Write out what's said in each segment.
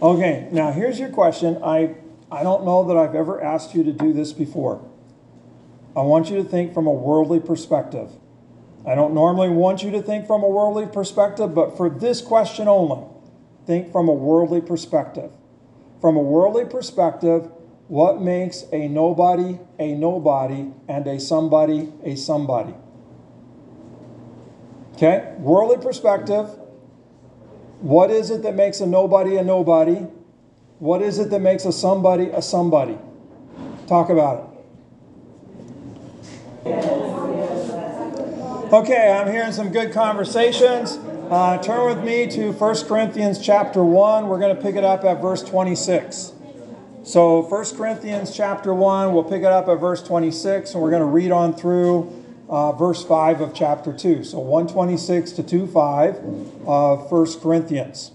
Okay, now here's your question. I don't know that I've ever asked you to do this before. I want you to think from a worldly perspective. I don't normally want you to think from a worldly perspective, but for this question only, think from a worldly perspective. From a worldly perspective, what makes a nobody and a somebody a somebody? Okay, worldly perspective. What is it that makes a nobody a nobody? What is it that makes a somebody a somebody? Talk about it. Okay, I'm hearing some good conversations. Turn with me to 1 Corinthians chapter 1. We're going to pick it up at verse 26. So 1 Corinthians chapter 1, we'll pick it up at verse 26, and we're going to read on through verse 5 of chapter 2. So 126 to 2:5 of 1 Corinthians.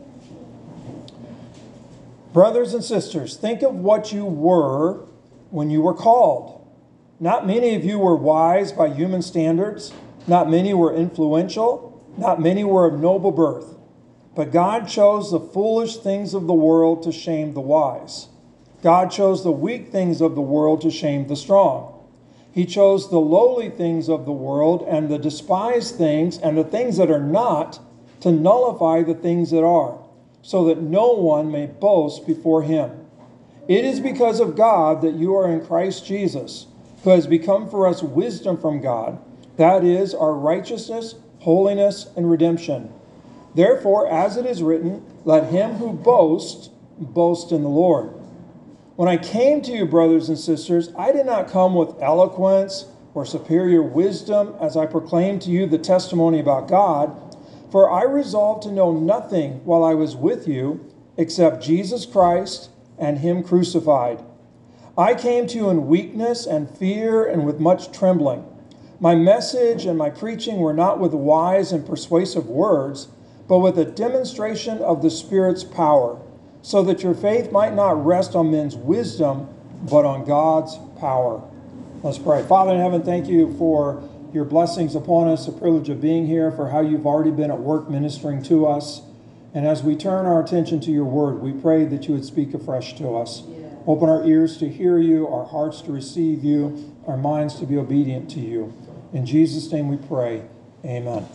Brothers and sisters, think of what you were when you were called. Not many of you were wise by human standards. Not many were influential. Not many were of noble birth. But God chose the foolish things of the world to shame the wise. God chose the weak things of the world to shame the strong. He chose the lowly things of the world and the despised things and the things that are not to nullify the things that are, so that no one may boast before him. It is because of God that you are in Christ Jesus, who has become for us wisdom from God, that is, our righteousness, holiness, and redemption. Therefore, as it is written, let him who boasts, boast in the Lord. When I came to you, brothers and sisters, I did not come with eloquence or superior wisdom as I proclaimed to you the testimony about God, for I resolved to know nothing while I was with you except Jesus Christ and him crucified. I came to you in weakness and fear and with much trembling. My message and my preaching were not with wise and persuasive words, but with a demonstration of the Spirit's power, so that your faith might not rest on men's wisdom, but on God's power. Let's pray. Father in heaven, thank you for your blessings upon us, the privilege of being here, for how you've already been at work ministering to us. And as we turn our attention to your word, we pray that you would speak afresh to us. Open our ears to hear you, our hearts to receive you, our minds to be obedient to you. In Jesus' name we pray. Amen.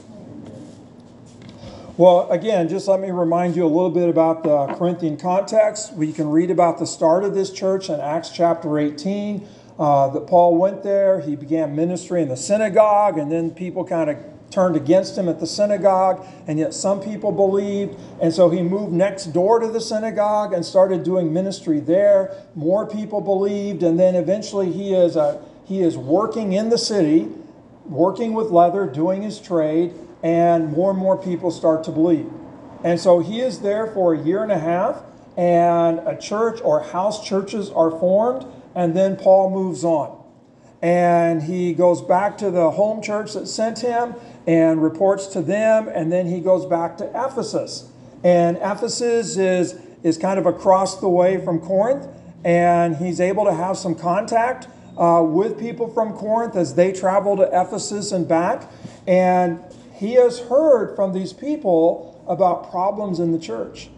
Well, again, just let me remind you a little bit about the Corinthian context. We can read about the start of this church in Acts chapter 18, that Paul went there. He began ministry in the synagogue, and then people kind of turned against him at the synagogue, and yet some people believed. And so he moved next door to the synagogue and started doing ministry there. More people believed, and then eventually he is working in the city, working with leather, doing his trade, and more people start to believe. And so he is there for a year and a half, and a church or house churches are formed, and then Paul moves on. And he goes back to the home church that sent him and reports to them, and then he goes back to Ephesus. And Ephesus is kind of across the way from Corinth, and he's able to have some contact with people from Corinth as they travel to Ephesus and back. And he has heard from these people about problems in the church.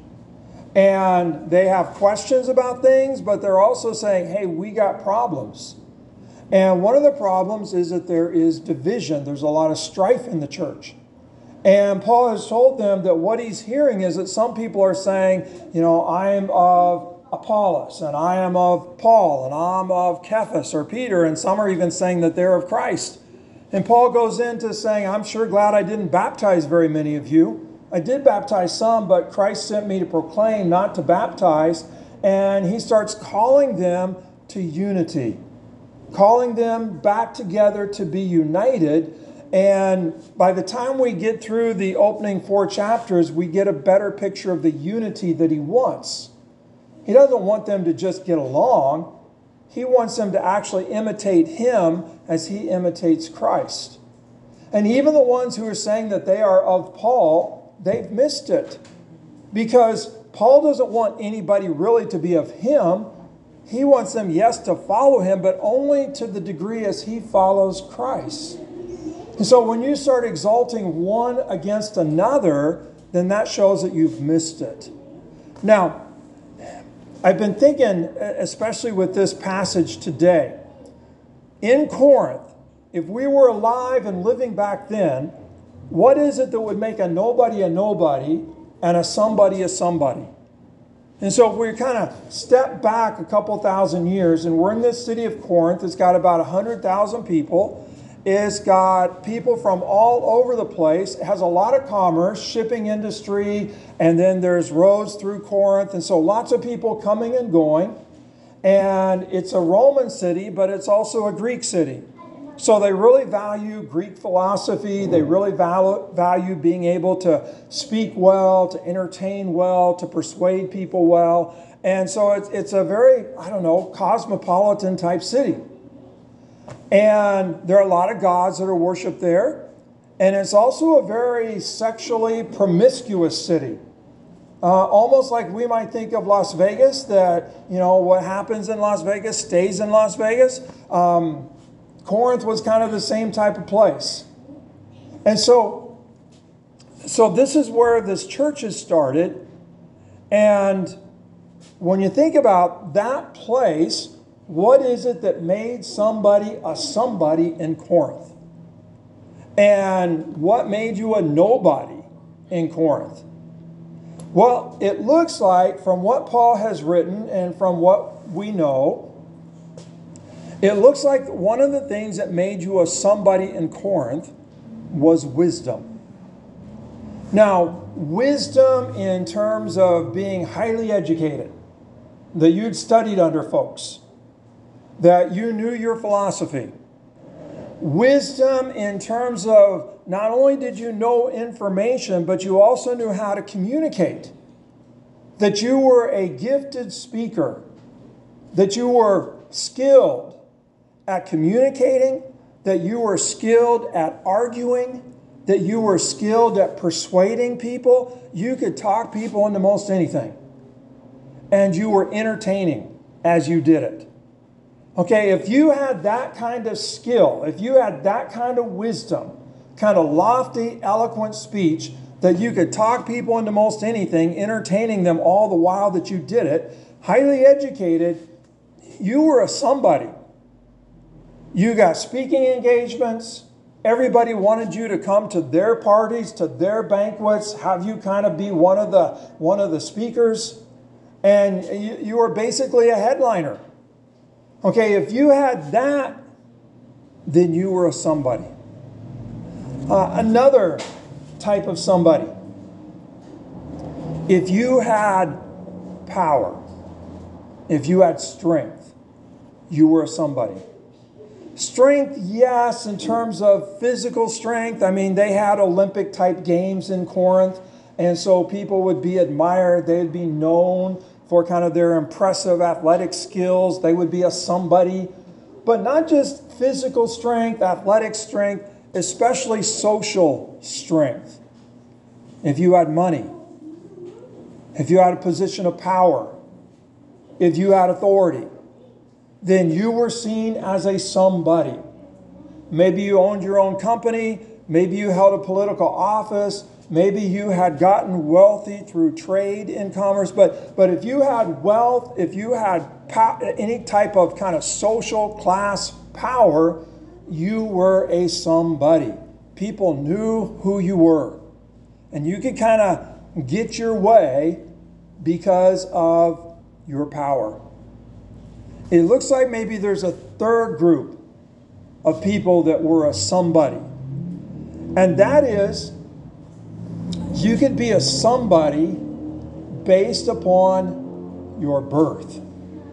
And they have questions about things, but they're also saying, hey, we got problems. And one of the problems is that there is division. There's a lot of strife in the church. And Paul has told them that what he's hearing is that some people are saying, I am of Apollos, and I am of Paul, and I'm of Cephas or Peter, and some are even saying that they're of Christ. And Paul goes into saying, I'm sure glad I didn't baptize very many of you. I did baptize some, but Christ sent me to proclaim, not to baptize. And he starts calling them to unity, calling them back together to be united. And by the time we get through the opening 4 chapters, we get a better picture of the unity that he wants. He doesn't want them to just get along. He wants them to actually imitate him as he imitates Christ. And even the ones who are saying that they are of Paul, they've missed it. Because Paul doesn't want anybody really to be of him. He wants them, yes, to follow him, but only to the degree as he follows Christ. And so when you start exalting one against another, then that shows that you've missed it. Now, I've been thinking, especially with this passage today, in Corinth, if we were alive and living back then, what is it that would make a nobody and a somebody a somebody? And so if we kind of step back a couple thousand years, and we're in this city of Corinth, it's got about 100,000 people. It's got people from all over the place. It has a lot of commerce, shipping industry, and then there's roads through Corinth. And so lots of people coming and going. And it's a Roman city, but it's also a Greek city. So they really value Greek philosophy. They really value being able to speak well, to entertain well, to persuade people well. And so it's a very, cosmopolitan type city. And there are a lot of gods that are worshipped there. And it's also a very sexually promiscuous city. Almost like we might think of Las Vegas, that, what happens in Las Vegas stays in Las Vegas. Corinth was kind of the same type of place. And so this is where this church is started. And when you think about that place, what is it that made somebody a somebody in Corinth? And what made you a nobody in Corinth? Well, it looks like from what Paul has written and from what we know, it looks like one of the things that made you a somebody in Corinth was wisdom. Now, wisdom in terms of being highly educated, that you'd studied under folks, that you knew your philosophy. Wisdom in terms of not only did you know information, but you also knew how to communicate. That you were a gifted speaker, that you were skilled at communicating, that you were skilled at arguing, that you were skilled at persuading people. You could talk people into most anything. And you were entertaining as you did it. Okay, if you had that kind of skill, if you had that kind of wisdom, kind of lofty, eloquent speech, that you could talk people into most anything, entertaining them all the while that you did it, highly educated, you were a somebody. You got speaking engagements. Everybody wanted you to come to their parties, to their banquets, have you kind of be one of the speakers. And you were basically a headliner. Okay, if you had that, then you were a somebody. Another type of somebody. If you had power, if you had strength, you were a somebody. Strength, yes, in terms of physical strength. I mean, they had Olympic type games in Corinth. And so people would be admired. They'd be known for kind of their impressive athletic skills. They would be a somebody. But not just physical strength, athletic strength, especially social strength. If you had money, if you had a position of power, if you had authority, then you were seen as a somebody. Maybe you owned your own company. Maybe you held a political office. Maybe you had gotten wealthy through trade in commerce. But if you had wealth, if you had any type of kind of social class power, you were a somebody. People knew who you were. And you could kind of get your way because of your power. It looks like maybe there's a third group of people that were a somebody. And that is, you could be a somebody based upon your birth,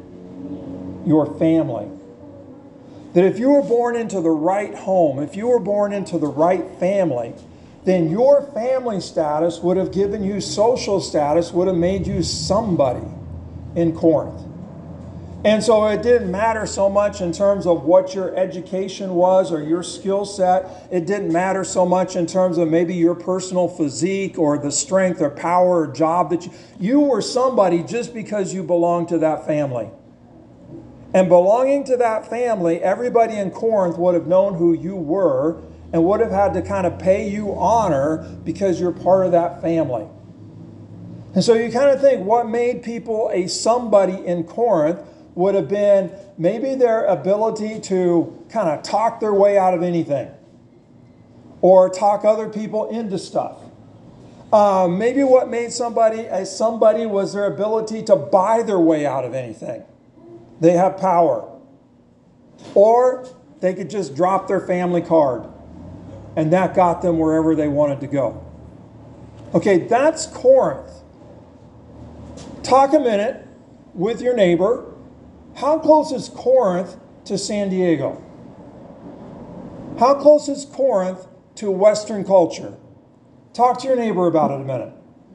your family. That if you were born into the right home, if you were born into the right family, then your family status would have given you social status, would have made you somebody in Corinth. And so it didn't matter so much in terms of what your education was or your skill set. It didn't matter so much in terms of maybe your personal physique or the strength or power or job that you were somebody just because you belonged to that family. And belonging to that family, everybody in Corinth would have known who you were and would have had to kind of pay you honor because you're part of that family. And so you kind of think what made people a somebody in Corinth would have been maybe their ability to kind of talk their way out of anything or talk other people into stuff. Maybe what made somebody a somebody was their ability to buy their way out of anything. They have power. Or they could just drop their family card, and that got them wherever they wanted to go. Okay, that's Corinth. Talk a minute with your neighbor. How close is Corinth to San Diego? How close is Corinth to Western culture? Talk to your neighbor about it a minute.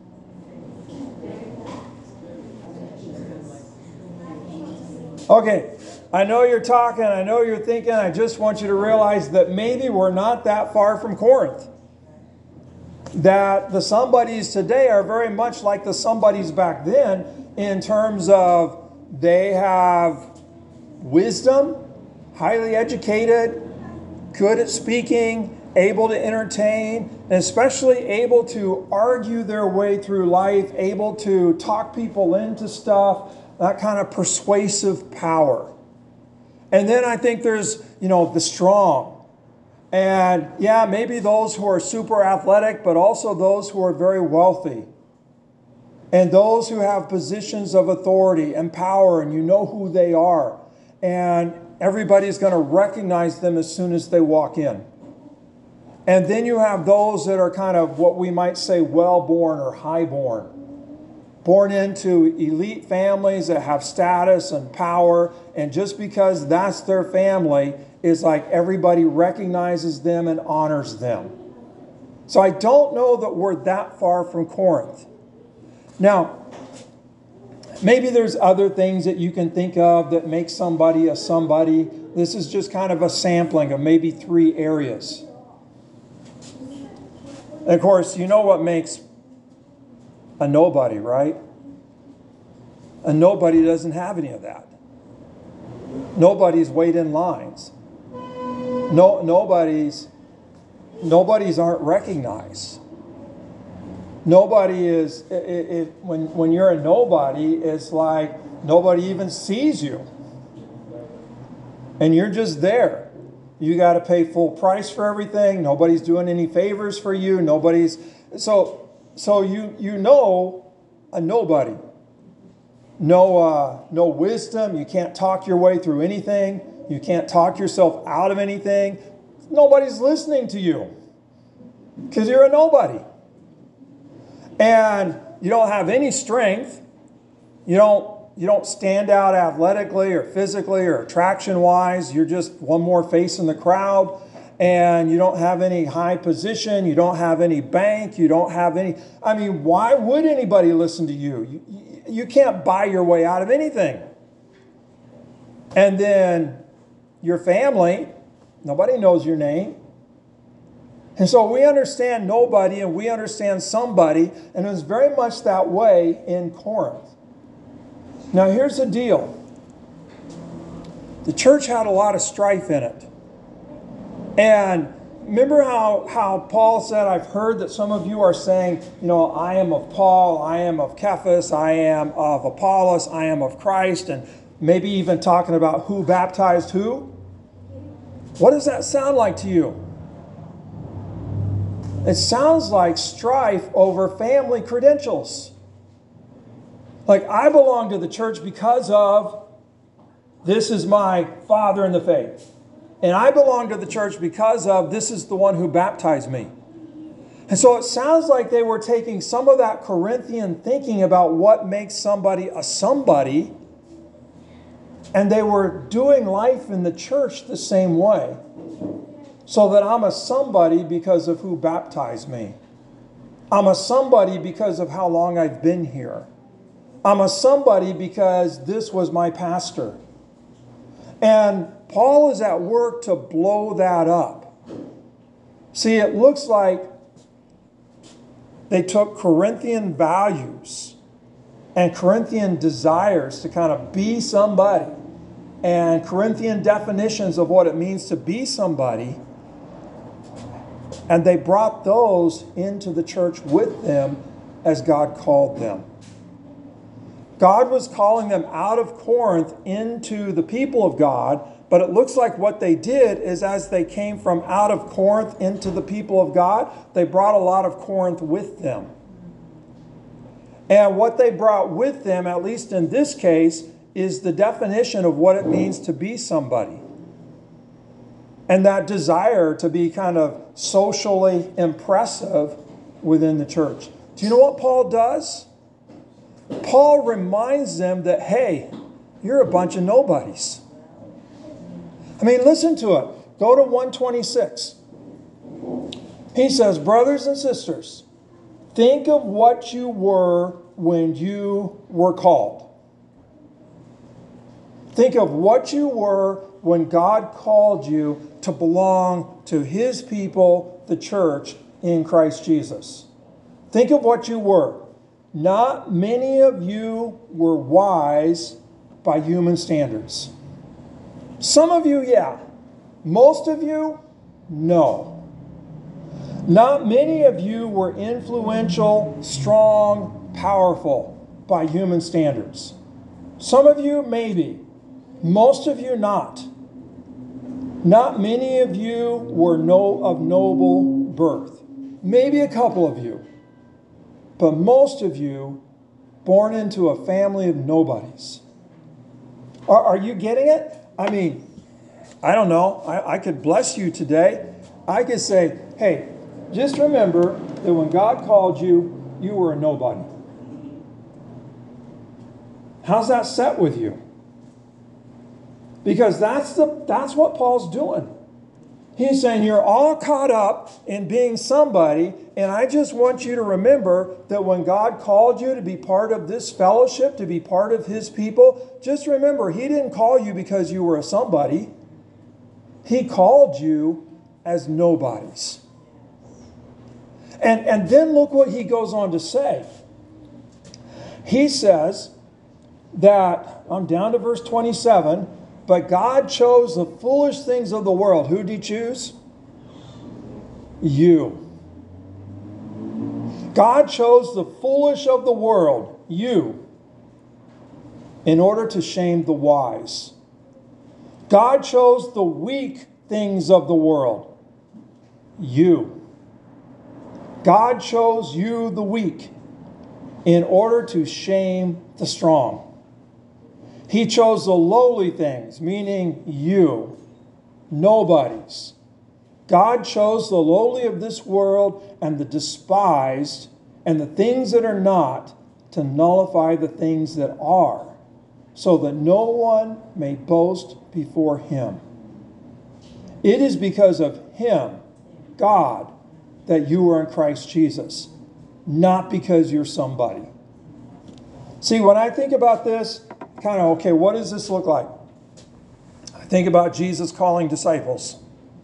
Okay, I know you're talking, I know you're thinking, I just want you to realize that maybe we're not that far from Corinth. That the somebodies today are very much like the somebodies back then in terms of they have wisdom, highly educated, good at speaking, able to entertain, and especially able to argue their way through life, able to talk people into stuff, that kind of persuasive power. And then I think there's, the strong. And yeah, maybe those who are super athletic, but also those who are very wealthy. And those who have positions of authority and power, and you know who they are. And everybody's going to recognize them as soon as they walk in. And then you have those that are kind of what we might say well-born or high-born. Born into elite families that have status and power. And just because that's their family is like everybody recognizes them and honors them. So I don't know that we're that far from Corinth. Now, maybe there's other things that you can think of that make somebody a somebody. This is just kind of a sampling of maybe 3 areas. And of course, you know what makes a nobody, right? A nobody doesn't have any of that. Nobody's wait in lines. Nobody's aren't recognized. Nobody is, when you're a nobody, it's like nobody even sees you. And you're just there. You got to pay full price for everything. Nobody's doing any favors for you. So you know a nobody. No wisdom. You can't talk your way through anything. You can't talk yourself out of anything. Nobody's listening to you because you're a nobody. And you don't have any strength. You don't stand out athletically or physically or attraction-wise. You're just one more face in the crowd. And you don't have any high position. You don't have any bank. You don't have any... I mean, why would anybody listen to you? You can't buy your way out of anything. And then your family, nobody knows your name. And so we understand nobody and we understand somebody, and it was very much that way in Corinth. Now here's the deal. The church had a lot of strife in it. And remember how Paul said, I've heard that some of you are saying, I am of Paul, I am of Cephas, I am of Apollos, I am of Christ, and maybe even talking about who baptized who. What does that sound like to you? It sounds like strife over family credentials. Like, I belong to the church because of this is my father in the faith. And I belong to the church because of this is the one who baptized me. And so it sounds like they were taking some of that Corinthian thinking about what makes somebody a somebody, and they were doing life in the church the same way. So that I'm a somebody because of who baptized me. I'm a somebody because of how long I've been here. I'm a somebody because this was my pastor. And Paul is at work to blow that up. See, it looks like they took Corinthian values and Corinthian desires to kind of be somebody, and Corinthian definitions of what it means to be somebody, and they brought those into the church with them as God called them. God was calling them out of Corinth into the people of God, but it looks like what they did is as they came from out of Corinth into the people of God, they brought a lot of Corinth with them. And what they brought with them, at least in this case, is the definition of what it means to be somebody. And that desire to be kind of socially impressive within the church. Do you know what Paul does? Paul reminds them that, hey, you're a bunch of nobodies. I mean, listen to it. Go to 126. He says, brothers and sisters, think of what you were when you were called. Think of what you were when God called you to belong to His people, the church in Christ Jesus. Think of what you were. Not many of you were wise by human standards. Some of you, yeah. Most of you, no. Not many of you were influential, strong, powerful by human standards. Some of you, maybe. Most of you, not. Not many of you were of noble birth. Maybe a couple of you. But most of you born into a family of nobodies. Are you getting it? I mean, I don't know. I could bless you today. I could say, hey, just remember that when God called you, you were a nobody. How's that set with you? Because that's what Paul's doing. He's saying you're all caught up in being somebody, and I just want you to remember that when God called you to be part of this fellowship, to be part of His people, just remember He didn't call you because you were a somebody. He called you as nobodies. And then look what he goes on to say. He says that, I'm down to verse 27, but God chose the foolish things of the world. Who did He choose? You. God chose the foolish of the world, you, in order to shame the wise. God chose the weak things of the world, you. God chose you, the weak, in order to shame the strong. He chose the lowly things, meaning you, nobodies. God chose the lowly of this world and the despised and the things that are not to nullify the things that are, so that no one may boast before Him. It is because of Him, God, that you are in Christ Jesus, not because you're somebody. See, when I think about this, kind of, okay, what does this look like? I think about Jesus calling disciples.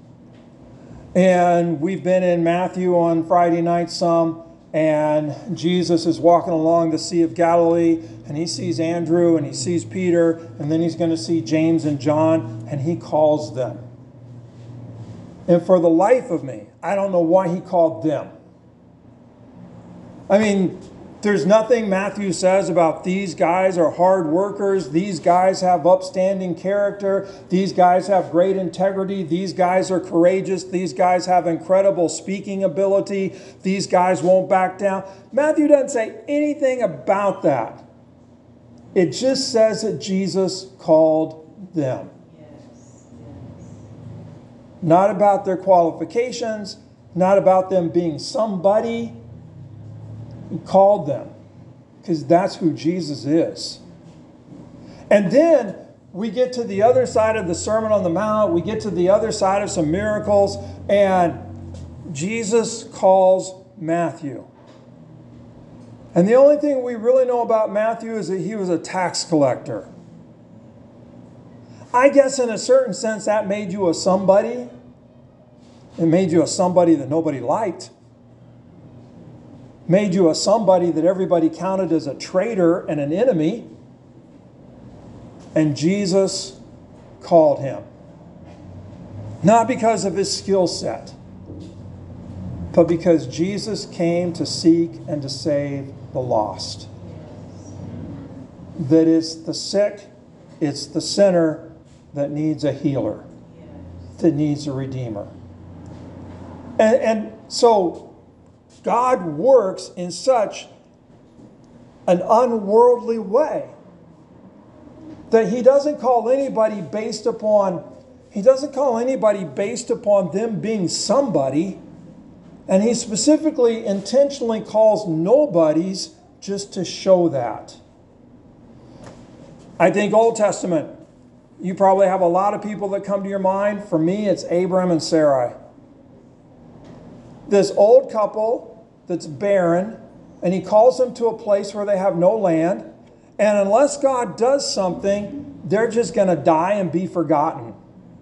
And we've been in Matthew on Friday night some, and Jesus is walking along the Sea of Galilee, and He sees Andrew, and He sees Peter, and then He's going to see James and John, and He calls them. And for the life of me, I don't know why He called them. I mean, there's nothing Matthew says about these guys are hard workers, these guys have upstanding character, these guys have great integrity, these guys are courageous, these guys have incredible speaking ability, these guys won't back down. Matthew doesn't say anything about that. It just says that Jesus called them. Not about their qualifications, not about them being somebody. He called them because that's who Jesus is. And then we get to the other side of the Sermon on the Mount. We get to the other side of some miracles, and Jesus calls Matthew. And the only thing we really know about Matthew is that he was a tax collector. I guess in a certain sense that made you a somebody. It made you a somebody that nobody liked. Made you a somebody that everybody counted as a traitor and an enemy. And Jesus called him. Not because of his skill set, but because Jesus came to seek and to save the lost. That it's the sick, it's the sinner that needs a healer, that needs a redeemer. And so God works in such an unworldly way that he doesn't call anybody based upon them being somebody. And he specifically, intentionally calls nobodies just to show that. I think Old Testament, you probably have a lot of people that come to your mind. For me, it's Abram and Sarai. This old couple that's barren, and he calls them to a place where they have no land. And unless God does something, they're just going to die and be forgotten.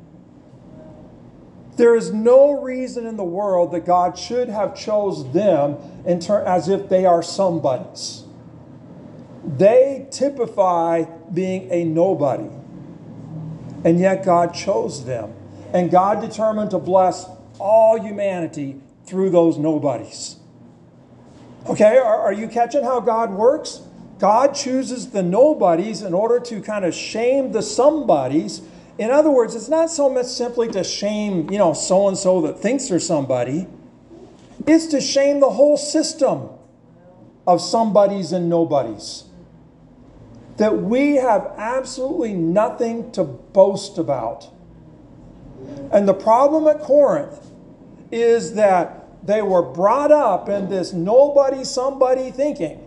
There is no reason in the world that God should have chose them as if they are somebodies. They typify being a nobody. And yet God chose them. And God determined to bless all humanity through those nobodies. Okay, are you catching how God works? God chooses the nobodies in order to kind of shame the somebodies. In other words, it's not so much simply to shame, so-and-so that thinks they're somebody. It's to shame the whole system of somebodies and nobodies. That we have absolutely nothing to boast about. And the problem at Corinth is that they were brought up in this nobody, somebody thinking.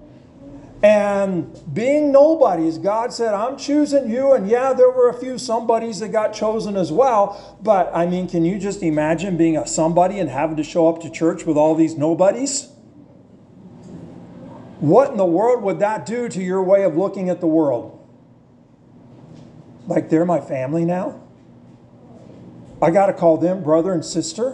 And being nobodies, God said, I'm choosing you. And yeah, there were a few somebodies that got chosen as well. But I mean, can you just imagine being a somebody and having to show up to church with all these nobodies? What in the world would that do to your way of looking at the world? Like they're my family now? I got to call them brother and sister?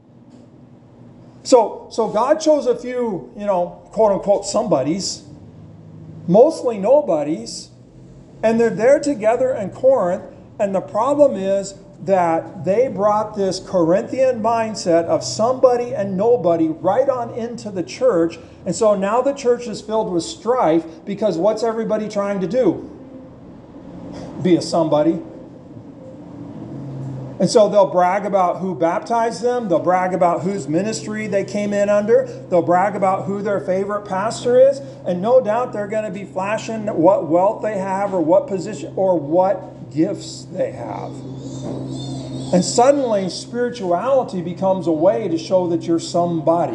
So God chose a few, quote unquote somebodies, mostly nobodies, and they're there together in Corinth. And the problem is that they brought this Corinthian mindset of somebody and nobody right on into the church. And so now the church is filled with strife because what's everybody trying to do? Be a somebody. And so they'll brag about who baptized them. They'll brag about whose ministry they came in under. They'll brag about who their favorite pastor is. And no doubt they're going to be flashing what wealth they have or what position or what gifts they have. And suddenly spirituality becomes a way to show that you're somebody.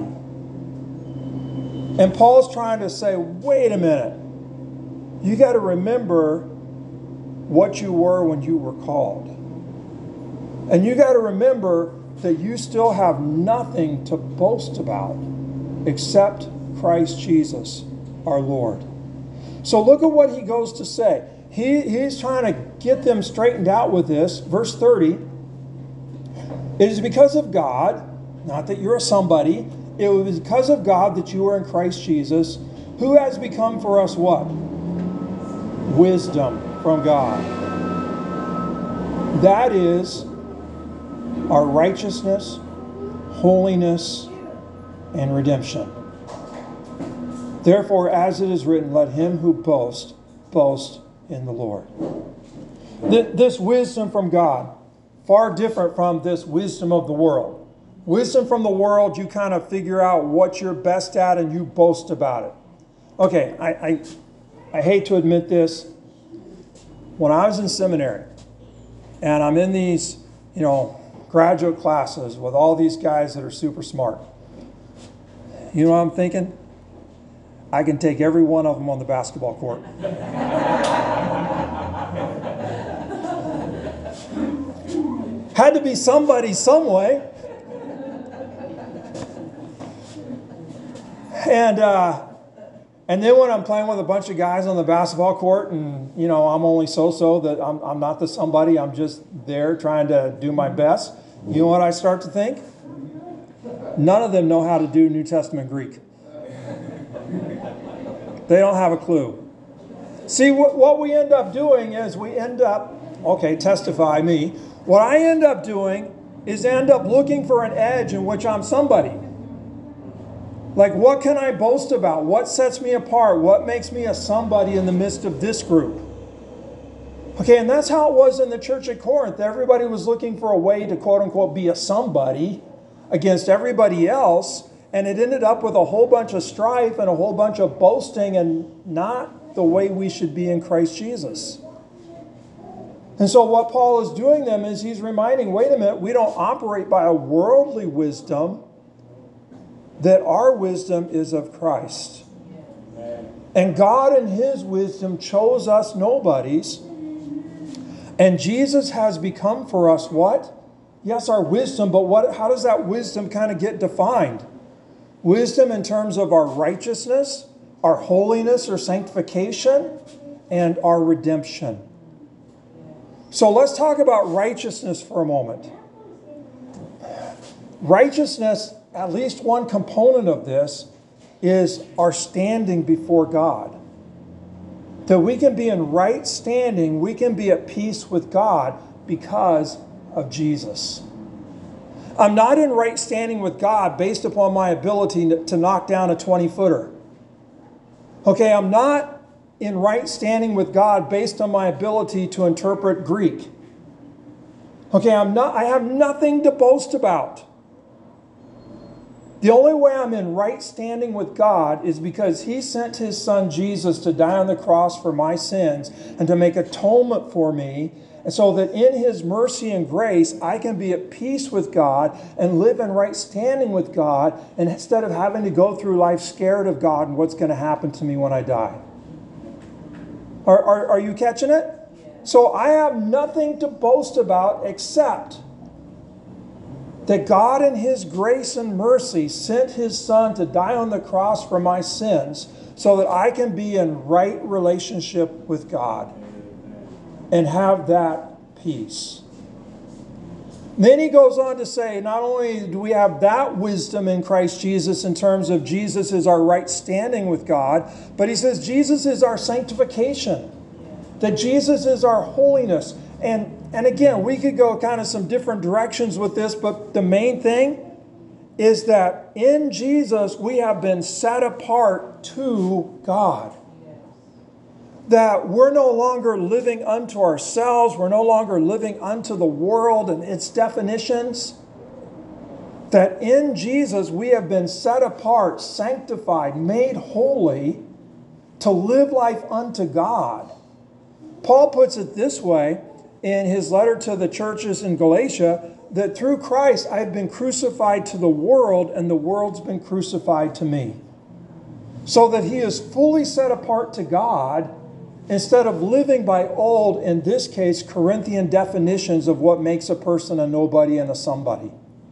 And Paul's trying to say, wait a minute. You got to remember what you were when you were called. And you got to remember that you still have nothing to boast about except Christ Jesus, our Lord. So look at what he goes to say. He's trying to get them straightened out with this. Verse 30, it is because of God, not that you're a somebody, it was because of God that you are in Christ Jesus, who has become for us what? Wisdom from God. That is our righteousness, holiness, and redemption. Therefore, as it is written, let him who boasts, boast in the Lord. This wisdom from God, far different from this wisdom of the world. Wisdom from the world, you kind of figure out what you're best at and you boast about it. Okay, I hate to admit this. When I was in seminary, and I'm in these, graduate classes with all these guys that are super smart. You know what I'm thinking? I can take every one of them on the basketball court. Had to be somebody some way. And then when I'm playing with a bunch of guys on the basketball court and, I'm only so-so that I'm not the somebody, I'm just there trying to do my best. You know what I start to think? None of them know how to do New Testament Greek. They don't have a clue. See, what we end up doing is testify me. What I end up doing is end up looking for an edge in which I'm somebody. Like, what can I boast about? What sets me apart? What makes me a somebody in the midst of this group? Okay, and that's how it was in the church at Corinth. Everybody was looking for a way to, quote unquote, be a somebody against everybody else. And it ended up with a whole bunch of strife and a whole bunch of boasting, and not the way we should be in Christ Jesus. And so what Paul is doing then is he's reminding, wait a minute, we don't operate by a worldly wisdom, that our wisdom is of Christ. And God in his wisdom chose us nobodies. And Jesus has become for us what? Yes, our wisdom, but how does that wisdom kind of get defined? Wisdom in terms of our righteousness, our holiness or sanctification, and our redemption. So let's talk about righteousness for a moment. Righteousness, at least one component of this, is our standing before God. That we can be in right standing, we can be at peace with God because of Jesus. I'm not in right standing with God based upon my ability to knock down a 20-footer. Okay, I'm not in right standing with God based on my ability to interpret Greek. Okay, I have nothing to boast about. The only way I'm in right standing with God is because he sent his son Jesus to die on the cross for my sins and to make atonement for me, and so that in his mercy and grace I can be at peace with God and live in right standing with God, and instead of having to go through life scared of God and what's going to happen to me when I die. Are you catching it? So I have nothing to boast about except that God in his grace and mercy sent his son to die on the cross for my sins so that I can be in right relationship with God and have that peace. Then he goes on to say, not only do we have that wisdom in Christ Jesus in terms of Jesus is our right standing with God, but he says Jesus is our sanctification, that Jesus is our holiness. And again, we could go kind of some different directions with this, but the main thing is that in Jesus we have been set apart to God. That we're no longer living unto ourselves. We're no longer living unto the world and its definitions. That in Jesus we have been set apart, sanctified, made holy to live life unto God. Paul puts it this way in his letter to the churches in Galatia, that through Christ I've been crucified to the world and the world's been crucified to me. So that he is fully set apart to God, instead of living by old, in this case, Corinthian definitions of what makes a person a nobody and a somebody.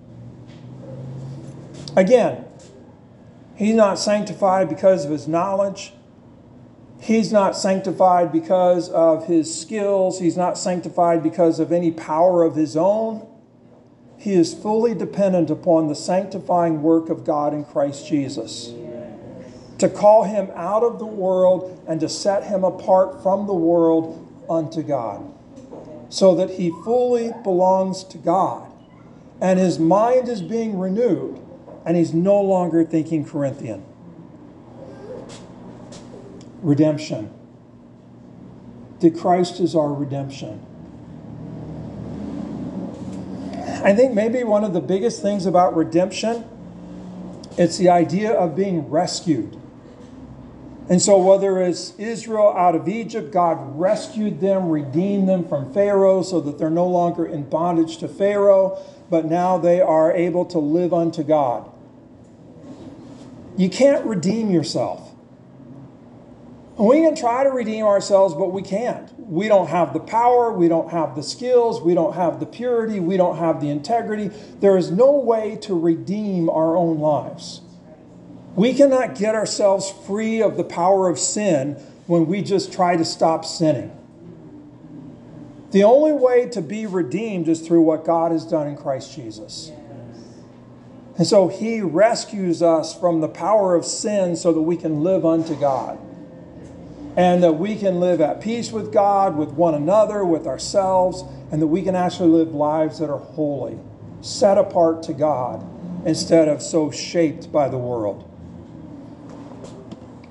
Again, he's not sanctified because of his knowledge. He's not sanctified because of his skills. He's not sanctified because of any power of his own. He is fully dependent upon the sanctifying work of God in Christ Jesus, to call him out of the world and to set him apart from the world unto God, so that he fully belongs to God and his mind is being renewed and he's no longer thinking Corinthian. Redemption. That Christ is our redemption. I think maybe one of the biggest things about redemption, it's the idea of being rescued. And so whether it's Israel out of Egypt, God rescued them, redeemed them from Pharaoh so that they're no longer in bondage to Pharaoh, but now they are able to live unto God. You can't redeem yourself. We can try to redeem ourselves, but we can't. We don't have the power, we don't have the skills, we don't have the purity, we don't have the integrity. There is no way to redeem our own lives. We cannot get ourselves free of the power of sin when we just try to stop sinning. The only way to be redeemed is through what God has done in Christ Jesus. And so he rescues us from the power of sin so that we can live unto God. And that we can live at peace with God, with one another, with ourselves, and that we can actually live lives that are holy, set apart to God, instead of so shaped by the world.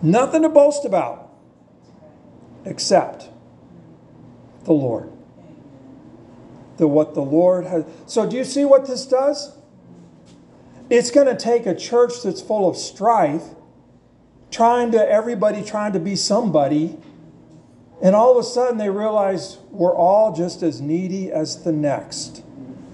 Nothing to boast about except the Lord. What the Lord has. So do you see what this does? It's going to take a church that's full of strife, everybody trying to be somebody, and all of a sudden they realize we're all just as needy as the next.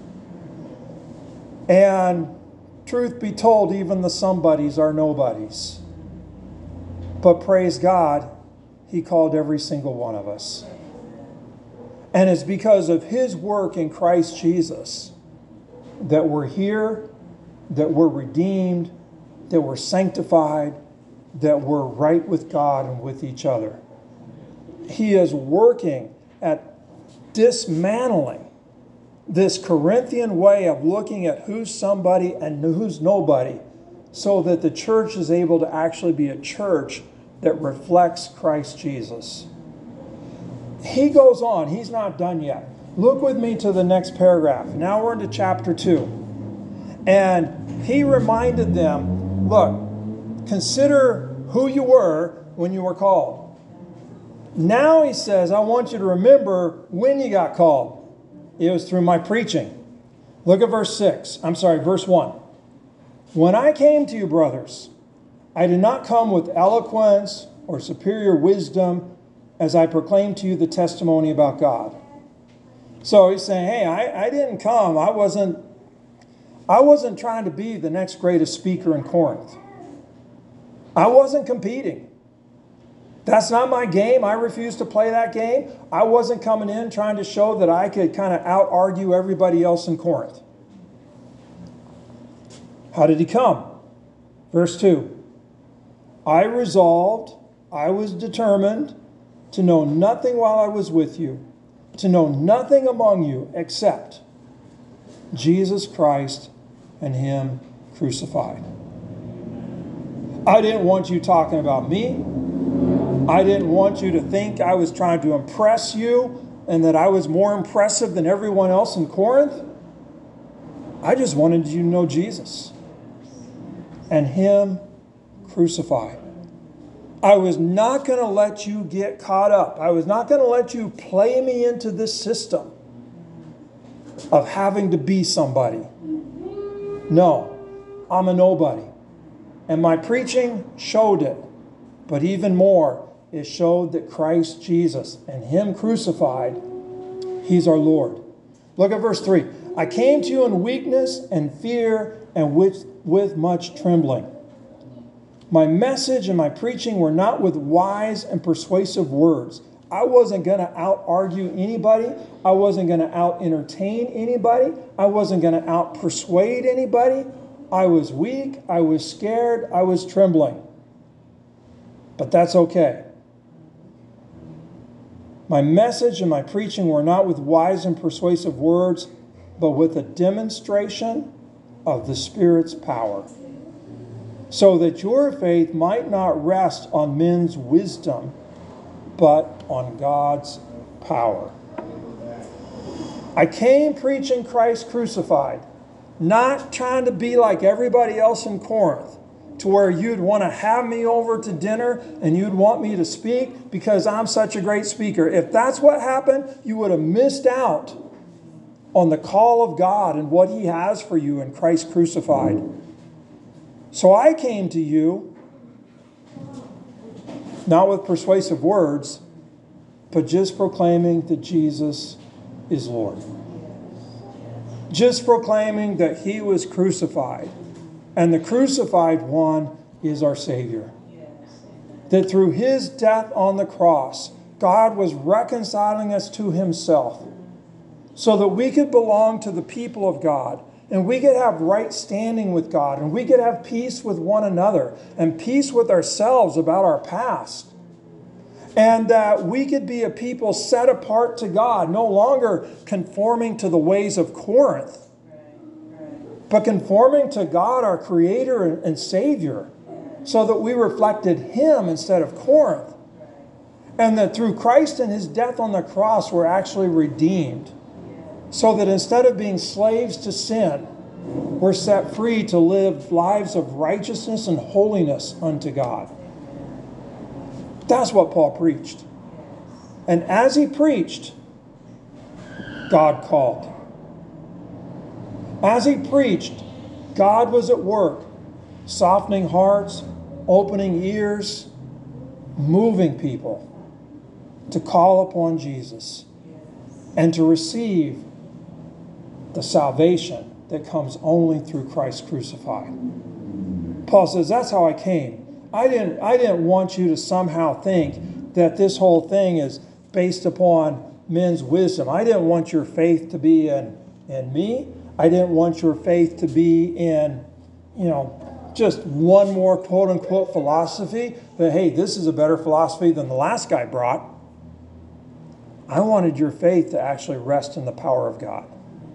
And truth be told, even the somebodies are nobodies. But praise God, He called every single one of us. And it's because of His work in Christ Jesus that we're here, that we're redeemed, that we're sanctified, that we're right with God and with each other. He is working at dismantling this Corinthian way of looking at who's somebody and who's nobody, so that the church is able to actually be a church that reflects Christ Jesus. He goes on. He's not done yet. Look with me to the next paragraph. Now we're into chapter 2. And he reminded them, look, consider who you were when you were called. Now he says, I want you to remember when you got called. It was through my preaching. Look at verse 1. When I came to you, brothers, I did not come with eloquence or superior wisdom as I proclaimed to you the testimony about God. So he's saying, hey, I didn't come. I wasn't trying to be the next greatest speaker in Corinth. I wasn't competing. That's not my game. I refuse to play that game. I wasn't coming in trying to show that I could kind of out-argue everybody else in Corinth. How did he come? Verse 2. I was determined to know nothing while I was with you, to know nothing among you except Jesus Christ and Him crucified. I didn't want you talking about me. I didn't want you to think I was trying to impress you and that I was more impressive than everyone else in Corinth. I just wanted you to know Jesus and Him crucified. I was not going to let you get caught up. I was not going to let you play me into this system of having to be somebody. No, I'm a nobody. And my preaching showed it. But even more, it showed that Christ Jesus and Him crucified, He's our Lord. Look at verse 3. I came to you in weakness and fear and with much trembling. My message and my preaching were not with wise and persuasive words. I wasn't going to out-argue anybody. I wasn't going to out-entertain anybody. I wasn't going to out-persuade anybody. I was weak. I was scared. I was trembling. But that's okay. My message and my preaching were not with wise and persuasive words, but with a demonstration of the Spirit's power, so that your faith might not rest on men's wisdom, but on God's power. I came preaching Christ crucified, not trying to be like everybody else in Corinth, to where you'd want to have me over to dinner and you'd want me to speak because I'm such a great speaker. If that's what happened, you would have missed out on the call of God and what He has for you in Christ crucified. So I came to you, not with persuasive words, but just proclaiming that Jesus is Lord. Just proclaiming that He was crucified. And the crucified one is our Savior. That through His death on the cross, God was reconciling us to Himself so that we could belong to the people of God. And we could have right standing with God. And we could have peace with one another. And peace with ourselves about our past. And that we could be a people set apart to God. No longer conforming to the ways of Corinth. But conforming to God, our Creator and Savior. So that we reflected Him instead of Corinth. And that through Christ and His death on the cross, we're actually redeemed. So that instead of being slaves to sin, we're set free to live lives of righteousness and holiness unto God. That's what Paul preached. And as he preached, God called. As he preached, God was at work, softening hearts, opening ears, moving people to call upon Jesus and to receive the salvation that comes only through Christ crucified. Paul says, that's how I came. I didn't want you to somehow think that this whole thing is based upon men's wisdom. I didn't want your faith to be in me. I didn't want your faith to be in, just one more quote unquote philosophy that, hey, this is a better philosophy than the last guy brought. I wanted your faith to actually rest in the power of God.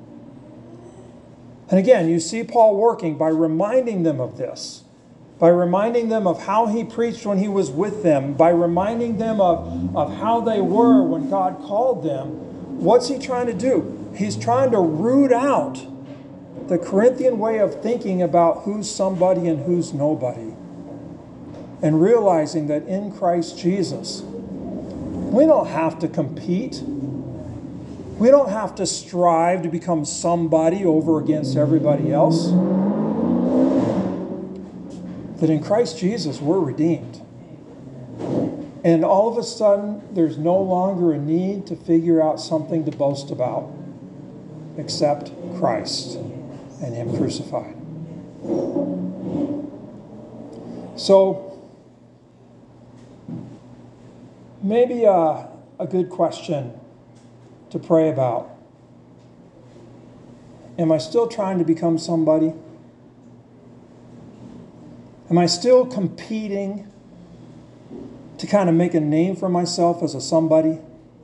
And again, you see Paul working by reminding them of this, by reminding them of how he preached when he was with them, by reminding them of how they were when God called them. What's he trying to do? He's trying to root out the Corinthian way of thinking about who's somebody and who's nobody, and realizing that in Christ Jesus, we don't have to compete. We don't have to strive to become somebody over against everybody else. That in Christ Jesus, we're redeemed. And all of a sudden, there's no longer a need to figure out something to boast about except Christ and Him crucified. So, maybe a good question to pray about. Am I still trying to become somebody? Am I still competing to kind of make a name for myself as a somebody?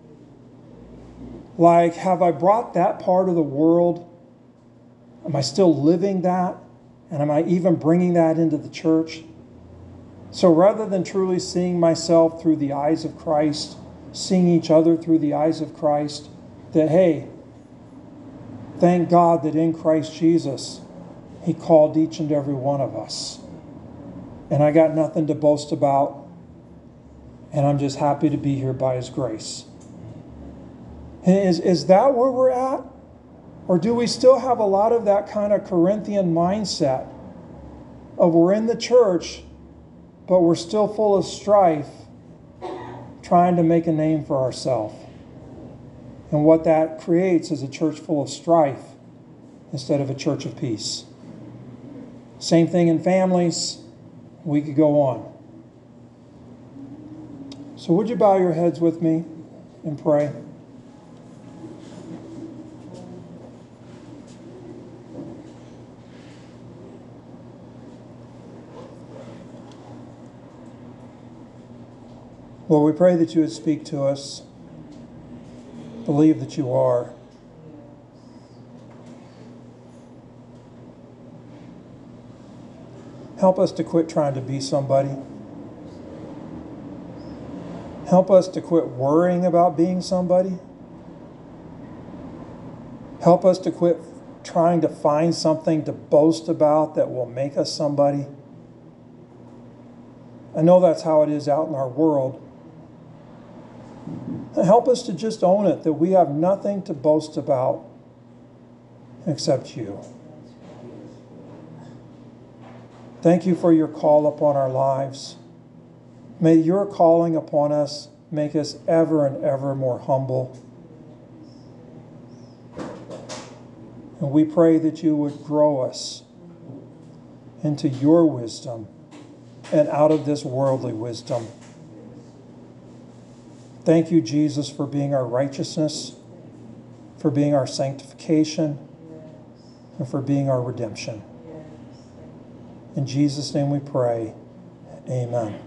Like, have I brought that part of the world? Am I still living that? And am I even bringing that into the church? So rather than truly seeing myself through the eyes of Christ, seeing each other through the eyes of Christ, that, hey, thank God that in Christ Jesus, He called each and every one of us. And I got nothing to boast about, and I'm just happy to be here by His grace. And is that where we're at? Or do we still have a lot of that kind of Corinthian mindset of we're in the church, but we're still full of strife, trying to make a name for ourselves? And what that creates is a church full of strife instead of a church of peace. Same thing in families. We could go on. So would you bow your heads with me and pray? Lord, we pray that you would speak to us. Believe that you are. Help us to quit trying to be somebody. Help us to quit worrying about being somebody. Help us to quit trying to find something to boast about that will make us somebody. I know that's how it is out in our world. Help us to just own it, that we have nothing to boast about except you. Thank you for your call upon our lives. May your calling upon us make us ever and ever more humble. And we pray that you would grow us into your wisdom and out of this worldly wisdom. Thank you, Jesus, for being our righteousness, for being our sanctification, and for being our redemption. In Jesus' name we pray. Amen.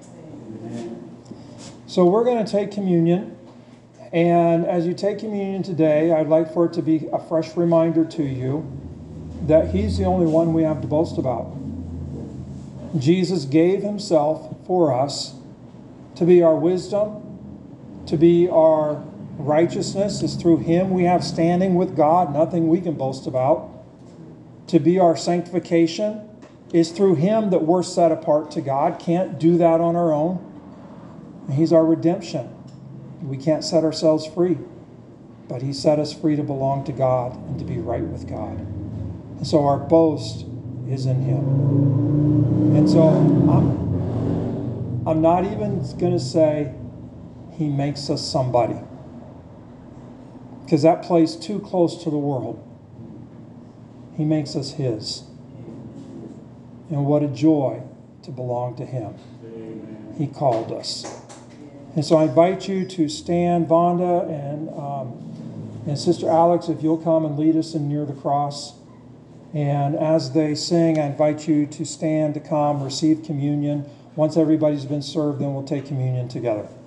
So we're going to take communion. And as you take communion today, I'd like for it to be a fresh reminder to you that He's the only one we have to boast about. Jesus gave Himself for us to be our wisdom, to be our righteousness. Is through Him we have standing with God, nothing we can boast about. To be our sanctification is through Him that we're set apart to God. Can't do that on our own. And He's our redemption. We can't set ourselves free, but He set us free to belong to God and to be right with God. And so our boast is in Him. And so I'm not even going to say He makes us somebody, because that plays too close to the world. He makes us His. And what a joy to belong to Him. Amen. He called us. And so I invite you to stand, Vonda and Sister Alex, if you'll come and lead us in Near the Cross. And as they sing, I invite you to stand, to come, receive communion. Once everybody's been served, then we'll take communion together.